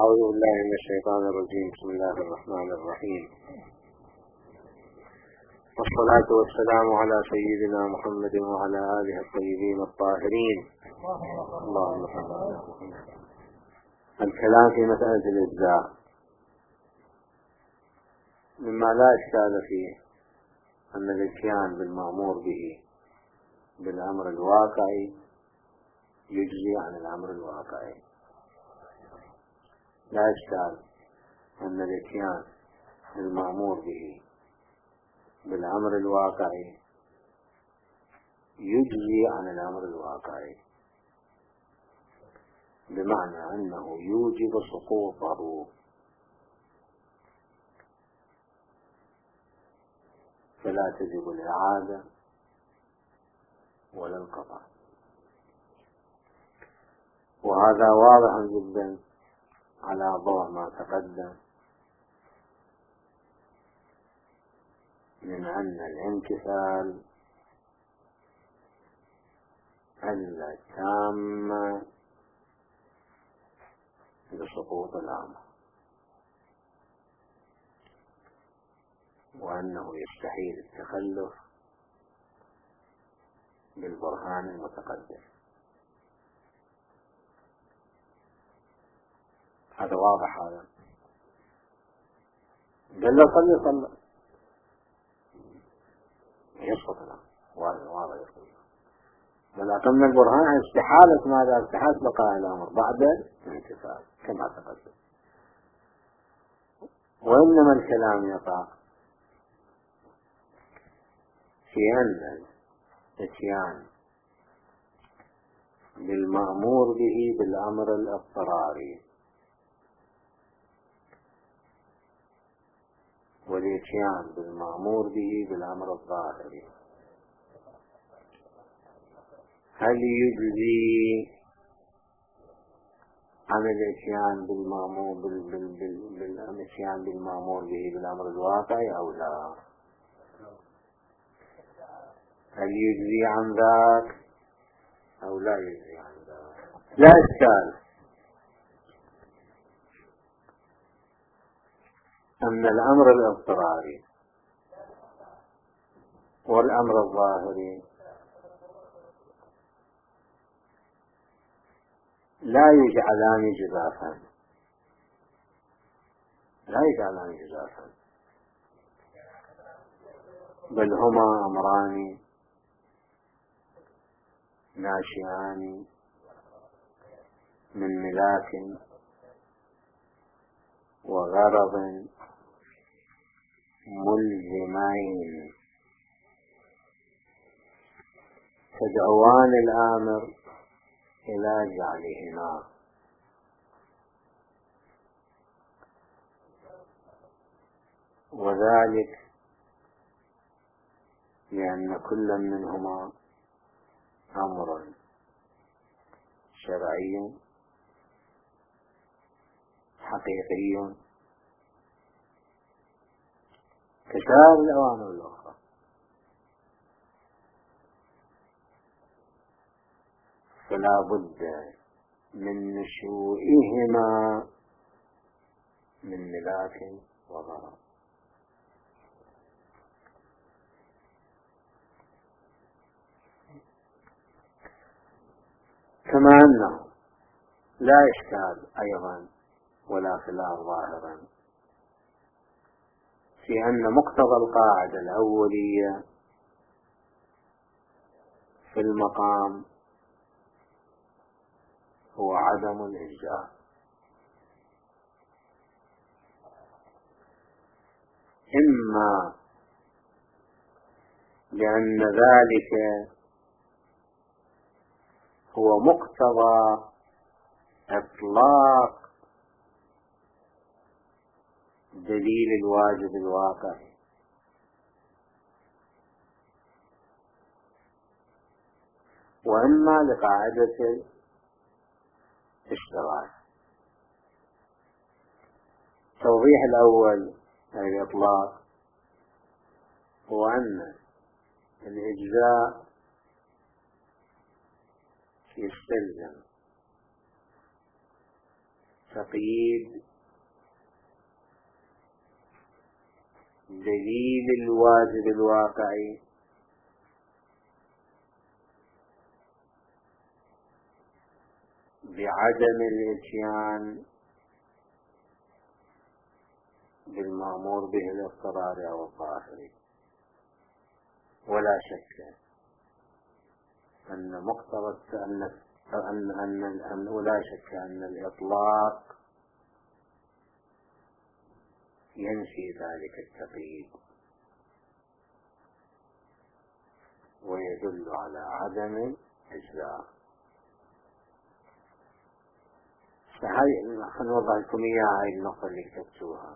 أعوذ بالله من الشيطان الرجيم. بسم الله الرحمن الرحيم، والصلاة والسلام على سيدنا محمد وعلى آله الطيبين الطاهرين. اللهم صل على محمد. الكلام في مسألة الإجزاء مما لا إشكال فيه أن الإتيان بالمأمور به بالأمر الواقعي يجزي عن الأمر الواقعي. لا إشكال أن الإتيان بالمأمور به بالأمر الواقعي يجزي عن الأمر الواقعي، بمعنى أنه يوجب سقوطه، فلا تجب الإعادة ولا القطع. وهذا واضح جدا على ضوء ما تقدم من أن الامتثال التام لسقوط الأمر، وأنه يستحيل التخلف بالبرهان المتقدم. هذا واضح، هذا قال صلى يسقط الأمر، واضح يسقط. بل أقمنا البرهان عن استحالة ماذا؟ استحالة بقاء الأمر بعد الانتفاع كما تقدم. وإنما الكلام يقع في أن الإتيان بالمأمور به بالأمر الاضطراري والإتيان بالمأمور به بالأمر الظاهري هل يجزي عن الإتيان بالإتيان بالمأمور به بالأمر الواقعي أو لا؟ هل يجزي عن ذاك أو لا يجزي عن ذاك؟ لا إشكال أن الأمر الاضطراري والأمر الظاهري لا يجعلان جزافا، لا يجعلان جزافا، بل هما أمران ناشئان من ملاك وغرض ملزمين تدعوان الآمر إلى جعلهما. وذلك لأن كل منهما أمر شرعي حقيقي كسائر الأوامر الأخرى، فلا بد من نشوئهما من ملاك وغرض. كما أنه لا إشكال أيضا ولا خلاف ظاهرا في أن مقتضى القاعدة الأولية في المقام هو عدم الإجزاء، إما لأن ذلك هو مقتضى إطلاق دليل الواجب الواقعي، وإما لقاعدة الاشتراك. توضيح الأول أي الإطلاق هو أن الإجزاء يستلزم تقييد دليل الواجب الواقعي بعدم الاتيان بالمأمور به الاضطراري أو الظاهري. ولا شك أن مقتضى ولا شك أن الإطلاق ينفي ذلك التقييد ويدل على عدم الإجزاء. فهي نوضع لكم إياها هاي النقطة اللي كتبتوها.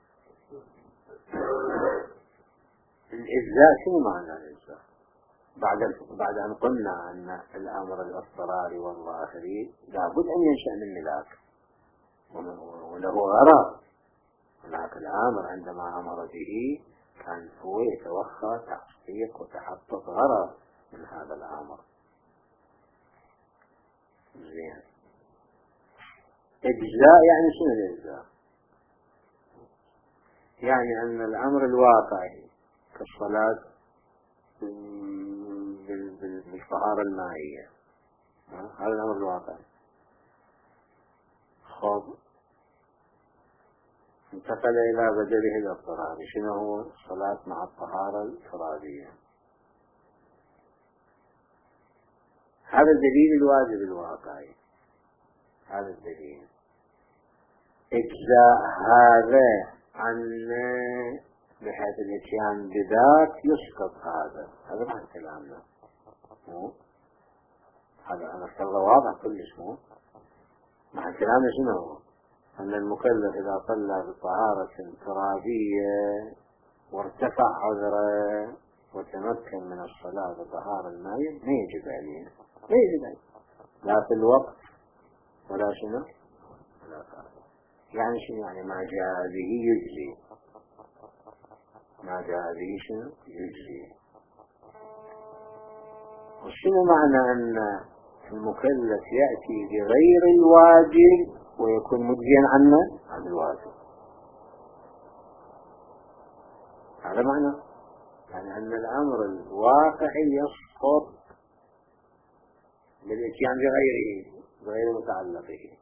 الإجزاء شنو معنى الإجزاء؟ بعد أن قلنا أن الأمر الاضطراري والظاهري لابد أن ينشأ من ملاك وله غرض. هناك الأمر عندما أمر به كان هو يتوخى تحقيق وتحقق غرض من هذا الأمر. زين. إجزاء يعني شنو الإجزاء؟ يعني أن الأمر الواقعي كالصلاة بالطهارة المائية، هذا الأمر الواقعي. خب انتقل إلى بدله الاضطراري، شنو هو؟ الصلاة مع الطهارة الفرادية. هذا الدليل الواجب الواقعي، هذا الدليل. إجزاء هذا عن بحيث الاتيان بذات يسقط هذا معنى كلامنا. هذا أنا افترض واضح كلش. معنى كلامنا شنو هو؟ أن المكلف إذا صلى بطهارة ترابية وارتفع عذره وتمكن من الصلاة بطهارة المائية ما يجب عليه، ما يجب عليه لا في الوقت ولا شنو ولا فعل. يعني شنو؟ يعني ما جاء به يجزي، ما جاء به شنو يجزي. وشنو معنى أن المكلف يأتي بغير الواجب ويكون مجزيا عنه عن الواجب؟ هذا معنى يعني أن الأمر الواقعي يسقط بالإتيان بغيره غير متعلقه.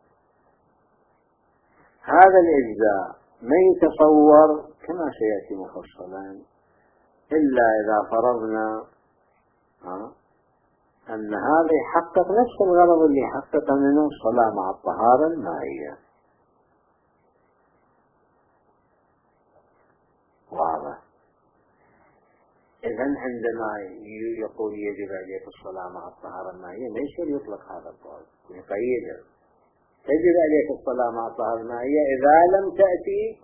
هذا الإجزاء ما يتصور كما سيأتي مفصلا إلا إذا فرضنا أن هذا يحقق نفس الغرض اللي يحقق منه الصلاة مع الطهارة المائية. واضح؟ إذن عندما يقول يجب عليك الصلاة مع الطهارة المائية ما يصير يطلق هذا القول يقيده. يجب عليك الصلاة مع الطهارة المائية إذا لم تأتي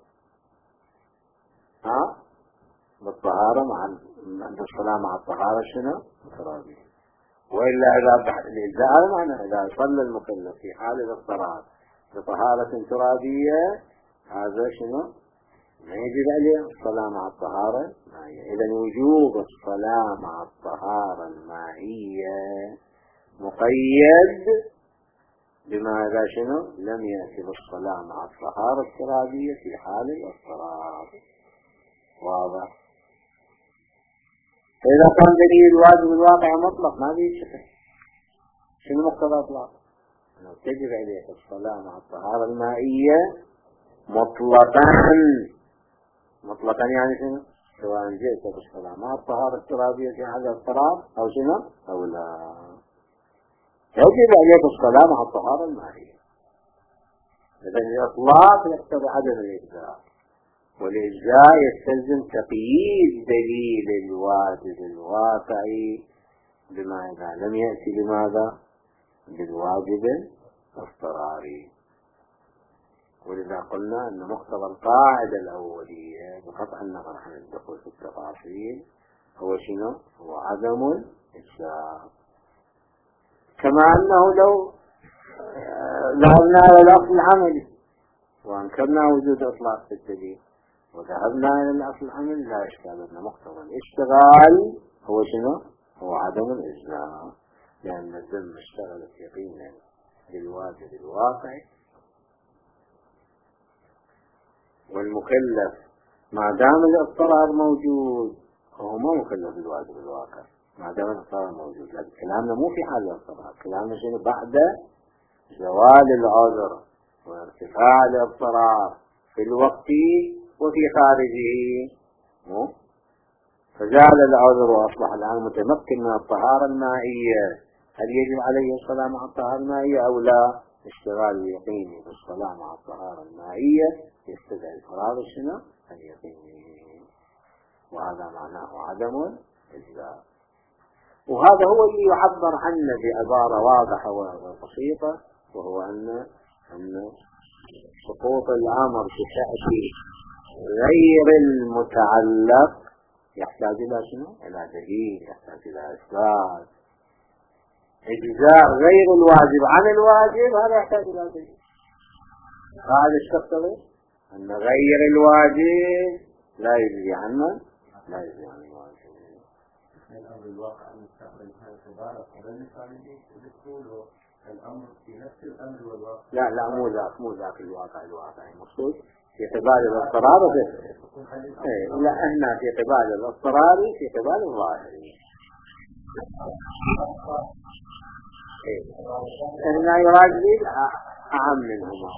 بالطهارة عند الصلاة مع الطهارة شنو؟ الترابية. وإلا إذا الإجزاء هذا معنى إذا صلى المكلف في حال الاضطرار بطهارة ترابية هذا شنو؟ ما يجب عليه الصلاة مع الطهارة المائية. إذن وجوب الصلاة مع الطهارة المائية مقيد بما إذا شنو؟ لم يأتي بالصلاة مع الطهارة الترابية في حال الاضطرار. واضح؟ فإذا كان دليل الواجب الواقع مطلق ما بيشكل. شنو مقتضى إطلاق؟ أنه تجب عليك الصلاة مع الطهارة المائية مطلقا يعني شنو؟ سواء جئت بالصلاة مع الطهارة الترابية في حال الاضطرار أو شنو؟ أو لا. يجب عليك الصلاة مع الطهارة المائية. إذن الإطلاق يقتضي عدم الإجزاء، والإجزاء يستلزم تقييد دليل الواجب الواقعي بما إذا لم يأتي بماذا؟ بالواجب الاضطراري. ولذا قلنا أن مقتضى القاعدة الأولية بقطع النظر عن الدخول في التفاصيل هو شنو؟ هو عدم الإجزاء. كما أنه لو ذهبنا إلى الأصل العملي وأنكرنا وجود إطلاق في الدليل وذهبنا إلى الأصل العملي لا إشكال أن مقتضى الاشتغال هو شنو؟ هو عدم الإجزاء، لأن الذم اشتغلت يقينا بالواجب الواقعي والمكلف ما دام الاضطرار موجود هو ما مكلف بالواجب الواقع ما دام الاضطرار موجود. لكن كلامنا مو في حال الاضطرار، كلامنا شنو بعد زوال العذر وارتفاع الاضطرار في الوقت وفي خارجه. فزال العذر وأصبح الآن متمكن من الطهارة المائية، هل يجب عليه الصلاة مع الطهارة المائية أو لا؟ اشتغال اليقيني بالصلاة مع الطهارة المائية يستدعي الفراغ شنو؟ اليقيني، وهذا معناه عدم الإجزاء. وهذا هو اللي يعبر عنه بعبارة واضحة وبسيطة، وهو أن سقوط الأمر بشأن غير المتعلق يحتاج إلى شنو؟ إلى دليل، يحتاج إلى إثبات. إجزاء غير الواجب عن الواجب هذا يحتاج إلى دليل. هذا الشرط أن غير الواجب لا يجزي عنه، لا يجزي عن الواجب. الأمر الواقع المستقبل هذا العبارة قبل الدخول الأمر في نفس الأمر والواقع. لا مو ذاك الواقع المقصود في قبال الاضطرار لا احنا في قبال الاضطرار في قبال الظاهري. هنا يراد به أعم منهما،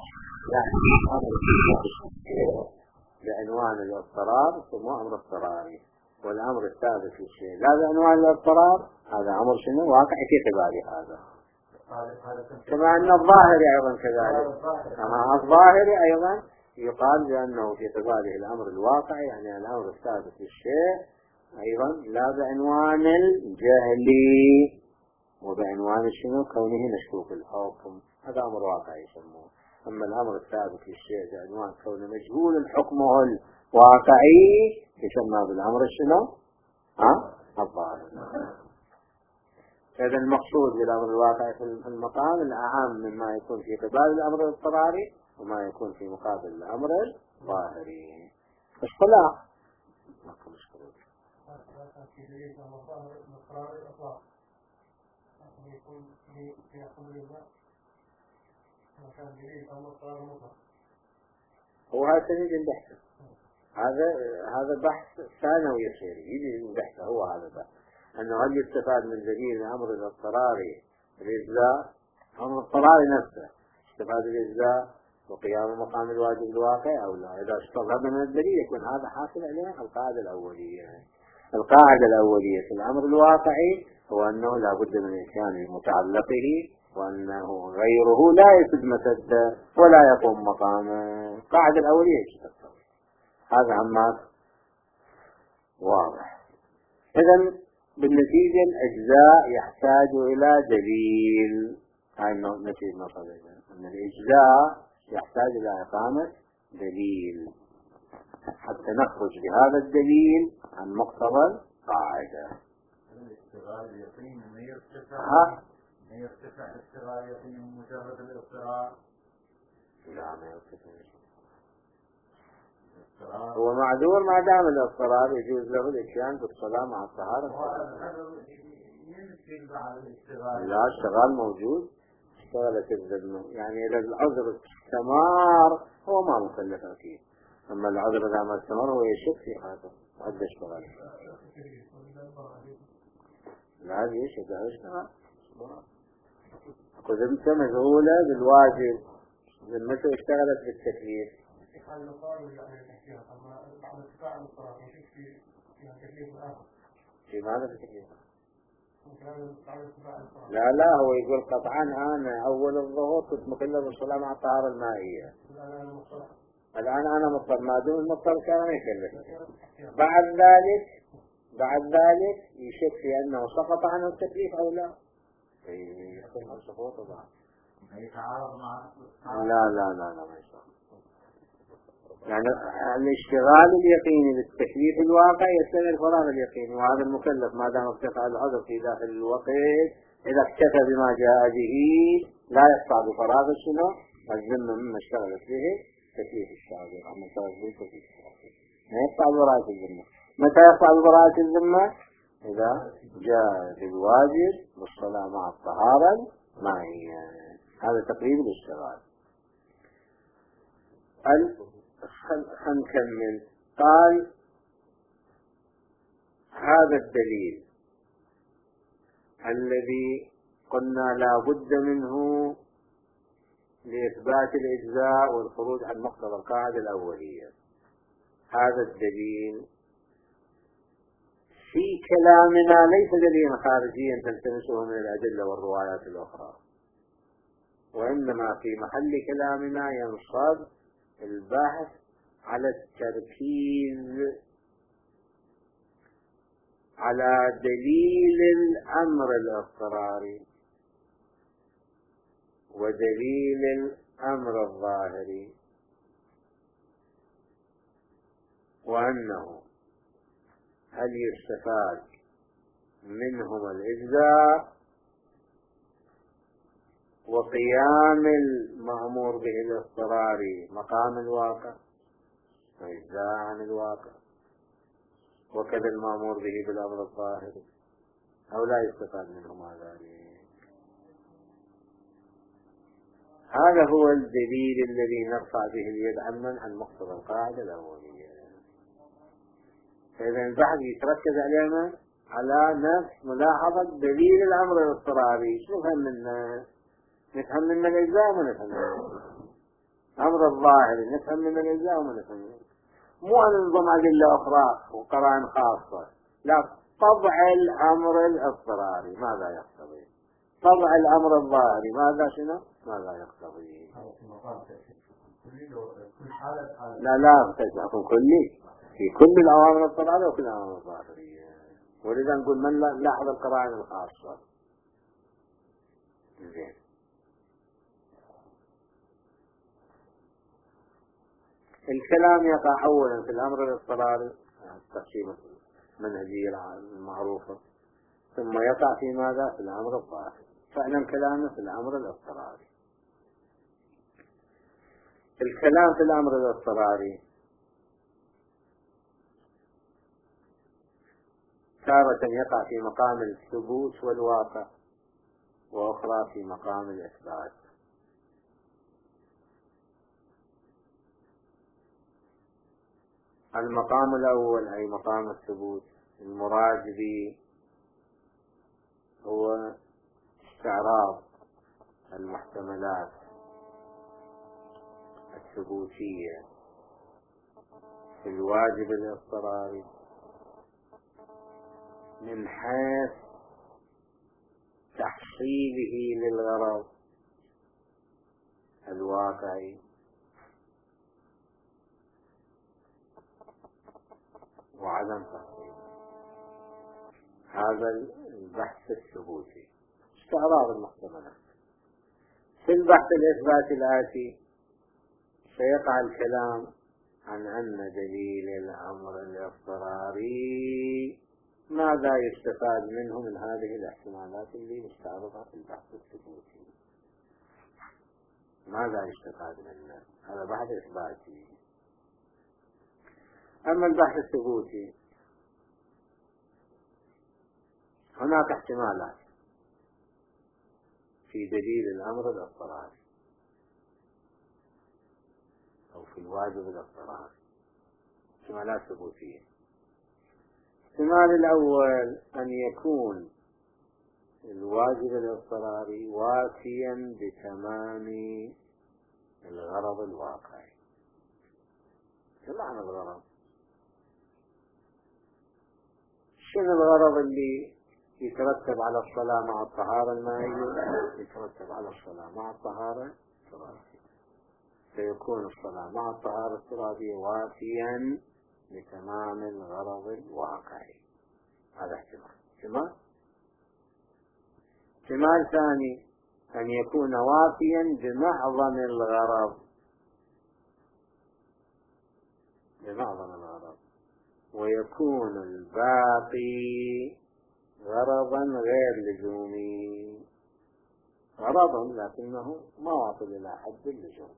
بعنوان الاضطرار ثم أمر اضطراري، والأمر الثابت في الشيء لا بعنوان الاضطرار هذا أمر شنو واقع في قبال هذا. كما أن الظاهري أيضا كذلك، أما الظاهري أيضا يقال بأنه في قباله الأمر الواقع يعني الأمر الثابت للشيء أيضا لا بعنوان الجهل وبعنوان شنو كونه مشكوك الحكم، هذا أمر واقع يسموه. أما الأمر الثابت للشيء بعنوان كونه مجهول الحكم الواقعي يسمى بالأمر شنو الظاهر. هذا المقصود بالأمر الواقع في المقام الأعم مما يكون في قبال الأمر الاضطراري وما يكون في مقابل الأمر الظاهري. اصطلاح ماكو مشكلة. هو هذا سنيد البحث، هذا بحث ثانوي يصير يجي البحث هو هذا البحث أنه هل يستفاد من دليل الأمر الاضطراري الإجزاء، الأمر الاضطراري نفسه استفاد الإجزاء وقيام مقام الواجب الواقع أو لا. إذا استفاد من الدليل يكون هذا حاصل عليه القاعدة الأولية. القاعدة الأولية في الأمر الواقعي هو أنه لا بد من إتيان متعلقه وأنه غيره لا يسد مسده ولا يقوم مقامه. القاعدة الأولية هذا عمات واضح. إذن بالنتيجة الأجزاء يحتاج إلى دليل. هاي نتيجة نصبنا أن الإجزاء يحتاج إلى إقامة دليل حتى نخرج بهذا الدليل عن مقتضى القاعدة. الاستغلال اليقين ما يرتفع الاستغلال اليقين مجرد الاضطرار. لا ما يرتفع، هو معذور ما دام الاضطرار يجوز له الاتيان بالصلاة مع الطهارة. لا الشغال موجود اشتغلت الذمة، يعني إذا العذر استمر هو ما مكلف أكيد، أما العذر إذا ما استمر هو يشك في هذا عد اشتغل. لا يشك هذا اشتغل أقول ذمته مشغولة بالواجب، ذمته اشتغلت بالتكليف. في ماذا في التكليف؟ لا هو يقول قطعا أنا أول الظهور كنت مكلف بالصلاة مع الطهارة المائية، الآن أنا مضطر، ما دون المضطر كان ما يكلف. بعد ذلك يشك في أنه سقط عنه التكليف أو لا. يكون عن سقوطه بعد لا ما يصير. يعني الاشتغال اليقيني بالتكليف الواقع يستدعي الفراغ اليقيني، وهذا المكلف ما دام ارتفع العذر في داخل الوقت إذا اكتفى بما جاء به لا يقطع بفراغ شنو الذمة مما اشتغلت به تكليف الشاغر، أما اشتغلت به تكليف الشاغر ما يقطع ببراءة الذمة. متى يقطع ببراءة الذمة؟ إذا جاء بالواجب بالصلاة مع الطهارة المائية. هذا تقريب الاشتغال. خلينا نكمل. قال هذا الدليل الذي قلنا لا بد منه لإثبات الإجزاء والخروج عن مقتضى القاعدة الأولية، هذا الدليل في كلامنا ليس دليلا خارجيا تلتمسه من الأدلة والروايات الأخرى، وإنما في محل كلامنا ينصب البحث على التركيز على دليل الأمر الاضطراري ودليل الأمر الظاهري، وأنه هل يستفاد منهما الإجزاء وقيام المأمور به الاضطراري مقام الواقع وإجزاء عن الواقع، وكذا المأمور به بالأمر الظاهري، أو لا يستفاد منهما ذلك. هذا هو الدليل الذي نرفع به اليد عن مقتضى القاعدة الأولية. فإذا البحث يتركز على نفس ملاحظة دليل الأمر الاضطراري. شو نفهم منه؟ نفهم منه الإجزاء وما نفهم منه الأمر الظاهري، نفهم منه الإجزاء وما نفهم منه، مو أن ننظم أدلة أخرى وقرائن خاصة، لا، طبع الأمر الاضطراري ماذا يقتضي، طبع الأمر الظاهري ماذا يقتضي. لا تكون كلي في كل الأوامر الاضطرارية وكل الأوامر الظاهرية، ولذا نقول من لاحظ القرائن الخاصة. زين. الكلام يقع أولا في الأمر الاضطراري، التقسيمة المنهجية المعروفة، ثم يقع في ماذا؟ في الأمر الظاهري. فعلا كلامنا في الأمر الاضطراري. الكلام في الأمر الاضطراري تارة يقع في مقام الثبوت والواقع، وأخرى في مقام الإثبات. المقام الأول أي مقام الثبوت المراد به هو استعراض المحتملات الثبوتية في الواجب الاضطراري من حيث تحصيله للغرض الواقعي وعدم تحصيله. هذا البحث الثبوتي، استعراض المحتملات. في البحث الإثباتي الآتي سيقع الكلام عن أن دليل الأمر الاضطراري ماذا يستفاد منه من هذه الاحتمالات اللي مستعرضة في البحث الثبوتي، ماذا يستفاد منه. هذا بحث إثباتي. أما البحث الثبوتي هناك احتمالات في دليل الأمر الاضطراري أو في الواجب الاضطراري، احتمالات ثبوتية. الاحتمال الأول أن يكون الواجب الاضطراري وافيا بتمام الغرض الواقعي. شو معنى الغرض؟ شنو الغرض اللي يترتب على الصلاة مع الطهارة المائية؟ يترتب على الصلاة مع الطهارة الترابية، فيكون الصلاة مع الطهارة الترابية وافيا بتمام الغرض الواقعي. هذا احتمال. احتمال ثاني أن يكون وافيا بمعظم الغرض، ويكون الباقي غرضا غير لزومي، غرضا لكنه ما واصل إلى حد اللزوم.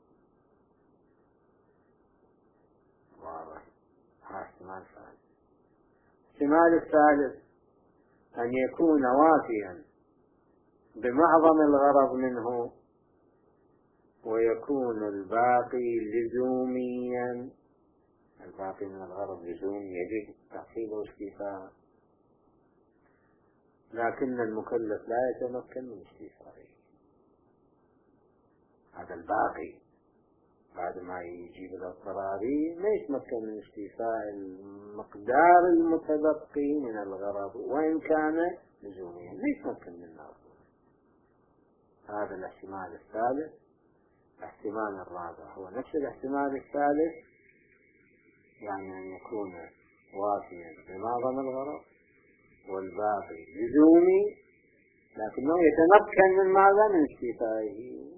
واضح. هذا احتمال ثاني. الاحتمال الثالث أن يكون وافيا بمعظم الغرض منه ويكون الباقي لزوميا الباقي من الغرض لزوم يجب تحصيله استيفاء، لكن المكلف لا يتمكن من استيفائه. هذا الباقي بعد ما يجيب الاضطراري ما يتمكن من استيفاء المقدار المتبقي من الغرض وإن كان لزوميا، لا يتمكن منه. هذا الاحتمال الثالث. الاحتمال الرابع هو نفس الاحتمال الثالث، يعني أن يكون وافيا بمعظم الغرض والباقي لزومي، لكنه يتمكن من ماذا؟ من استيفائه.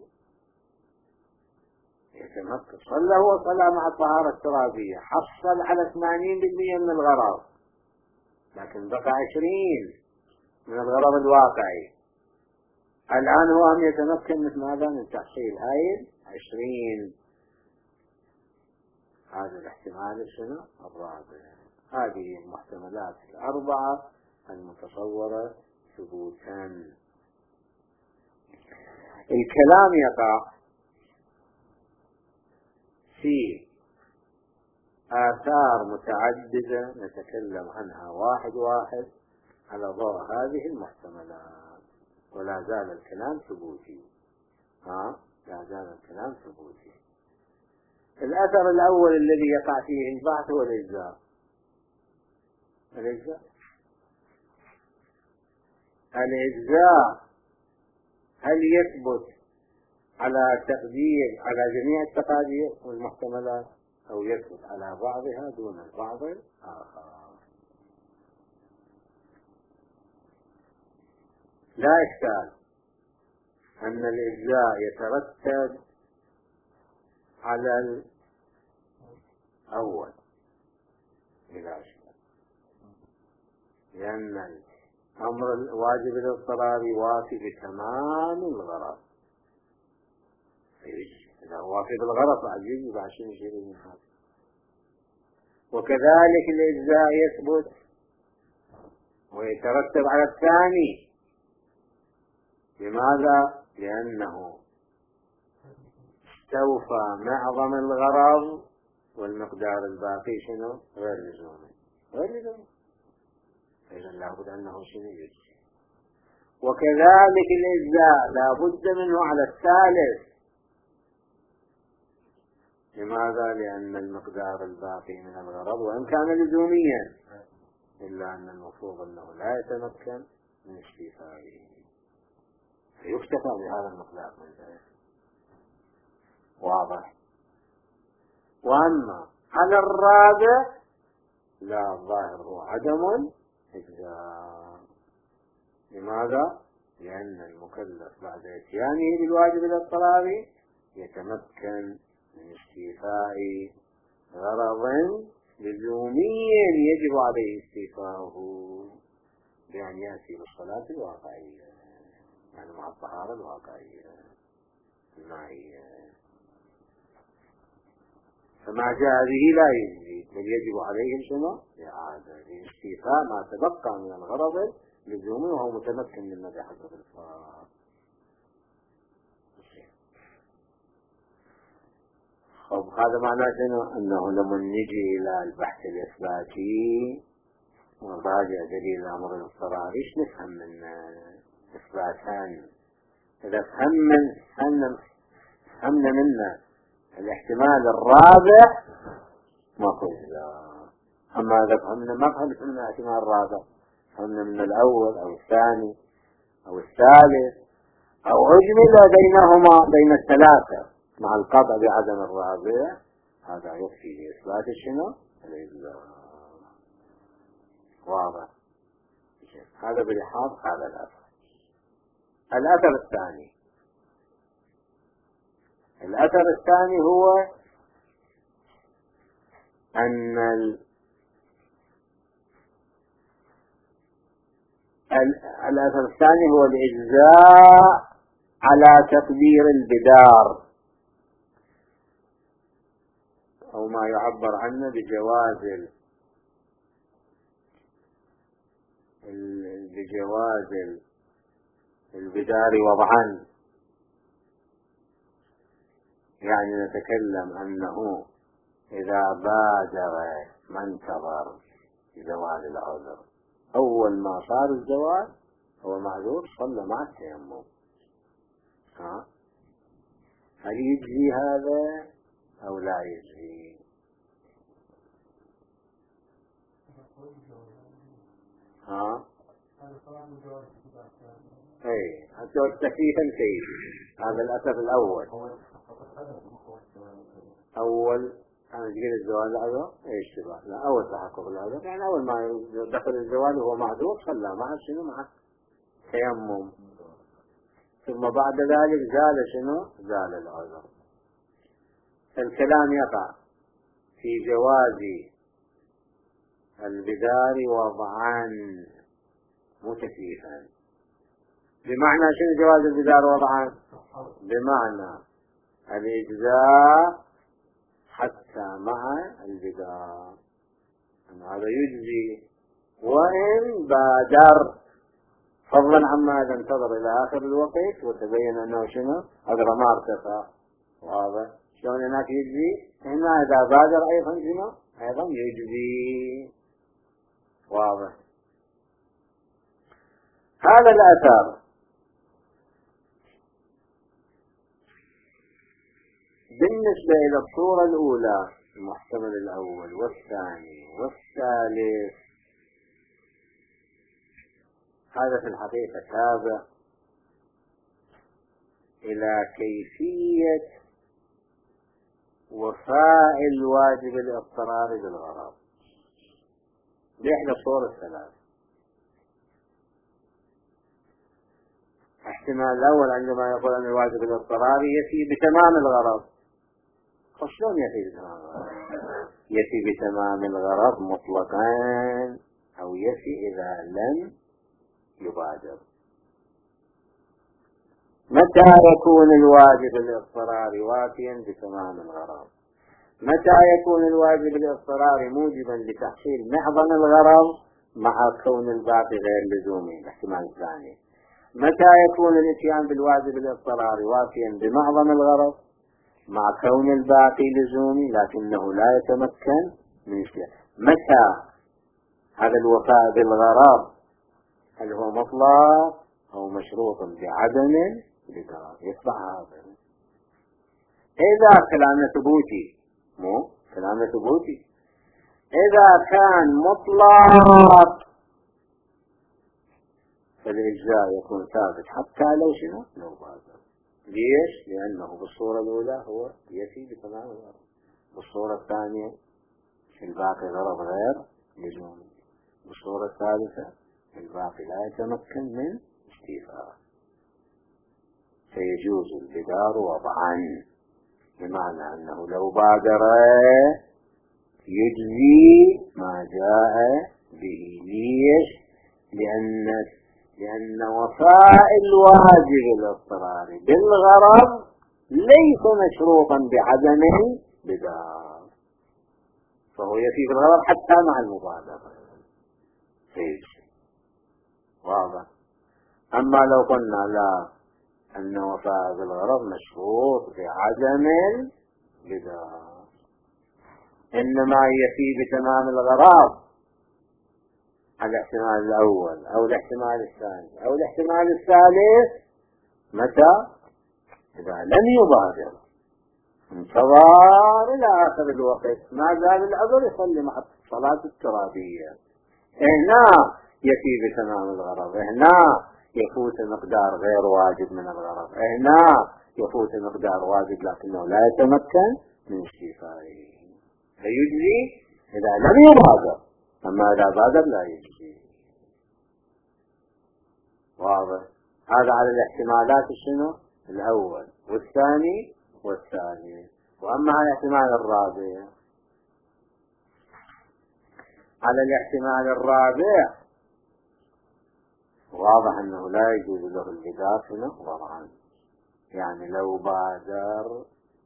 يتمكن. صلى هو صلى مع الطهارة الترابية، حصل على 80% من الغرض، لكن بقى 20 من الغرض الواقعي. الآن هو هم يتمكن من ماذا؟ من تحصيل هاي 20. هذا الاحتمال شنو؟ الرابع. هذه المحتملات الأربعة المتصورة ثبوتا. الكلام يقع في آثار متعددة نتكلم عنها واحد واحد على ضوء هذه المحتملات، ولا زال الكلام ثبوتي. لا زال الكلام ثبوتي. الأثر الأول الذي يقع فيه البحث هو الإجزاء. الإجزاء هل يثبت على تقدير على جميع التقادير والمحتملات، أو يثبت على بعضها دون البعض الآخر؟ لا إشكال أن الإجزاء يترتب على الأول بلا إشكال، لأن الأمر الواجب الاضطراري وافي بتمام الغرض. إذا هو وافي بالغرض بعد يجب عشان يشير من هذا. وكذلك الإجزاء يثبت ويترتب على الثاني. لماذا؟ لأنه استوفى معظم الغرض والمقدار الباقي شنو؟ غير لزومي. إذا لابد أنه شنو يجزي. وكذلك الإجزاء لابد منه على الثالث. لماذا؟ لأن المقدار الباقي من الغرض وإن كان لزوميا إلا أن المفروض أنه لا يتمكن من استيفائه، فيكتفى بهذا المقدار من ذلك. واضح. وأما على الرابع لا، الظاهر هو عدم الإجزاء. لماذا؟ لأن المكلف بعد إتيانه بالواجب الاضطراري يتمكن من استيفاء غرض لزوميا يجب عليه استيفاؤه بأن يأتي بالصلاة الواقعية، يعني مع الطهارة الواقعية المائية. فما جاء به لا يجزي، بل يجب عليه شنو؟ إعادة لاستيفاء ما تبقى من الغرض لزومي وهو متمكن منه بحسب الفرق. هذا معناه شنو؟ أنه لما نجي إلى البحث الإثباتي ونراجع دليل الأمر الاضطراري ايش نفهم من إثباتان؟ إذا فهمنا منه الاحتمال الرابع ما قلنا. أما إذا فهمنا ما فهمنا الاحتمال الرابع، فهمنا من الأول أو الثاني أو الثالث أو أجمل بينهما بين الثلاثة مع القطع بعدم الرابع، هذا يكفي لإثبات شنو؟ الإجزاء. واضح. هذا بلحاظ هذا الأثر. الأثر الثاني هو أن الأثر الثاني هو الإجزاء على تقدير البدار، أو ما يعبر عنه بجواز البدار وضعا. يعني نتكلم أنه إذا بادر ما انتظر زوال العذر، أول ما صار الزوال هو معذور، صلى مع التيمم. هل يجزي هذا أو لا يجزي؟ اي التكليف سيدي، هذا الأثر الأول. أول أنا تقول الزوال العذر ايش تبع؟ لا، أول تحقق العذر يعني أول ما دخل الزوال وهو معذور صلى مع شنو؟ مع تيمم. ثم بعد ذلك زال شنو؟ زال العذر. الكلام يقع في جواز البدار وضعا مو تكليفا. بمعنى شنو جواز البدار وضعا؟ بمعنى الإجزاء حتى مع البدار، هذا يجزي وإن بادر، فضلا عما إذا انتظر إلى آخر الوقت وتبين أنه شنو؟ أجر ما ارتفع. واضح شلون هناك يجزي؟ هنا إذا بادر أيضا شنو؟ أيضا يجزي. واضح. هذا الأثر بالنسبة إلى الصورة الأولى، المحتمل الأول والثاني والثالث، هذا في الحقيقة تابع إلى كيفية وفاء الواجب الاضطراري بالغرض بإحدى الصور الثلاث. احتمال الأول عندما يقول أن الواجب الاضطراري يفي بتمام الغرض. شلون يفي بتمام الغرض؟ يفي بتمام الغرض مطلقا، أو يفي إذا لم يبادر. متى يكون الواجب الاضطراري وافيا بتمام الغرض؟ متى يكون الواجب الاضطراري موجبا لتحصيل معظم الغرض مع كون الباقي غير لزومي؟ الاحتمال الثاني. متى يكون الاتيان بالواجب الاضطراري وافيا بمعظم الغرض مع كون الباقي لزومي لكنه لا يتمكن من شيء؟ متى هذا الوفاء بالغرض؟ هل هو مطلق أو مشروط بعدم بدار؟ يصبح هذا إذا كلامنا ثبوتي، مو كلامنا ثبوتي. إذا كان مطلق فالإجزاء يكون ثابت حتى لو شنو؟ لو بادر. ليش؟ لأنه بالصورة الأولى هو يفي بتمام الغرض، بالصورة الثانية الباقي غرض غير لزومي، بالصورة الثالثة الباقي لا يتمكن من استيفاء، فيجوز البدار وضعا، بمعنى أنه لو بادر يجزي ما جاء به. ليش؟ لأن وفاء الواجب الاضطراري بالغرض ليس مشروطا بعدم البدار، فهو يفي بالغرض حتى مع المبادرة. واضح. أما لو قلنا لا، أن وفاء بالغرض مشروط بعدم البدار، إنما يفي بتمام الغرض الاحتمال الأول أو الاحتمال الثاني أو الاحتمال الثالث. متى؟ إذا لم يبادر، انتظر إلى آخر الوقت، ما زال العذر يصلي مع الصلاة الترابية، هنا يفي بتمام الغرض، هنا يفوت مقدار غير واجب من الغرض، هنا يفوت مقدار واجب لكنه لا يتمكن من استيفائه، فيجزي إذا لم يبادر، أما إذا بادر لا يجزي. واضح. هذا على الاحتمالات شنو؟ الأول والثاني والثالث. وأما على الاحتمال الرابع، على الاحتمال الرابع واضح أنه لا يجوز له البدار شنو؟ وضعا، يعني لو بادر،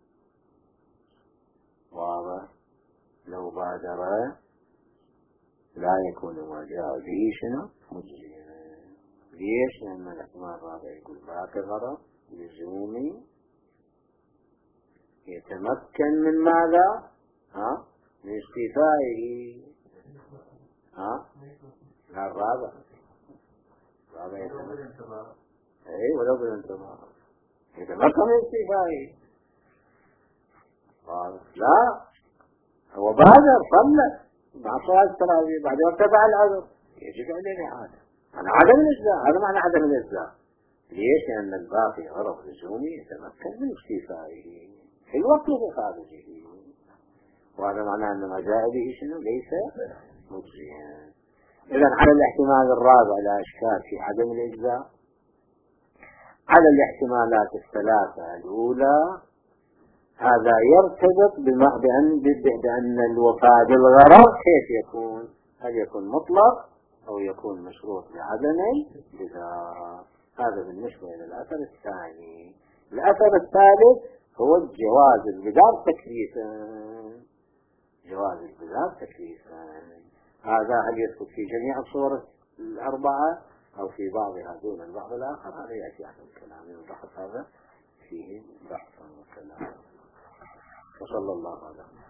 واضح، لو بادر لا يكون ما جاء به شنو؟ مجزيا. ليش؟ لأن الاحتمال الرابع يقول باقي غرض لزومي يتمكن من ماذا؟ ها من استيفائه. ها لا الرابع اي ولو بالانتظار اذا ما كان من استيفائه لا هو بادر صلى مع صلاة التراويح بعد ارتفع العذر يجب عليه الإعادة. أنا عدم الإجزاء، هذا معنى عدم الإجزاء. ليش؟ لأن الباقي غرض لزومي يتمكن من استيفائه في الوقت بخارجه، وهذا معناه أن ما جاء به شنو ليس مجزيا. إذا على الاحتمال الرابع لا إشكال في عدم الإجزاء. على الاحتمالات الثلاثة الأولى هذا يرتبط بأن الوفاء بالغرض كيف يكون؟ هل يكون مطلق أو يكون مشروط بعدم الإجزاء؟ هذا بالنسبة إلى الأثر الثاني. الأثر الثالث هو جواز البدار تكليفا. جواز البدار تكليفا هذا هل يثبت في جميع الصور الأربعة أو في بعضها دون البعض الآخر؟ هذا يأتي عن الكلام البحث هذا فيه بحث وكلام. وصلى الله عليه وسلم.